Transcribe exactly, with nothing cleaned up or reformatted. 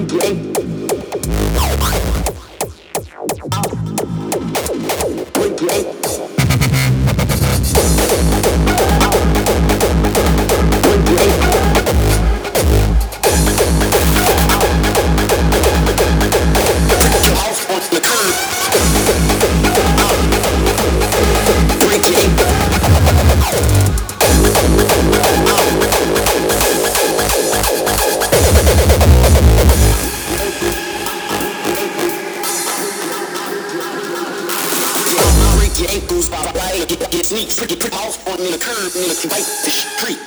Your ankles by right, get, get sneaks, get put off on me the curb, nigga, you wipe the street.